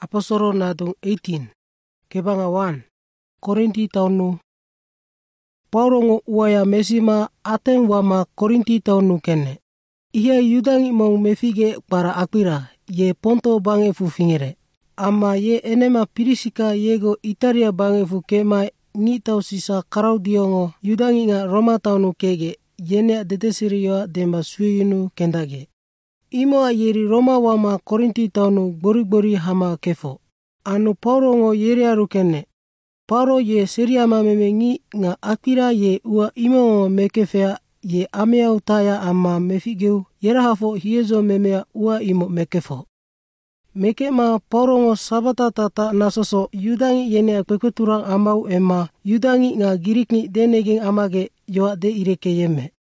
Apostolo nadong 18 kebanga 1 Korinti taunu Paulo ngo uaya mesima Aten wama Korinti taunu kene. Ia yudangi mau mefige para Aquila ye Ponto bangefu fingere. Ama ye enema Pirisika yego Italia bangefu kema ni tau sisa Claudio yudangi nga Roma taunu kege yene detesirio demba suyunu kendage. Imo yeri Roma wama Korinti taunu gbori hama kefo. Anu Paulo ngo yeri aru kene. Paulo ye seriama memengi nga Aquila ye ua imo mekefea ye amea utaya ama mefigeu yerahafo hiezo memea ua imo mekefo. Mekema Paulo ngo sabata tata nasoso yudangi yene kwekuturang amau ema yudangi nga Girikni denegeng amage yoa de ireke yeme.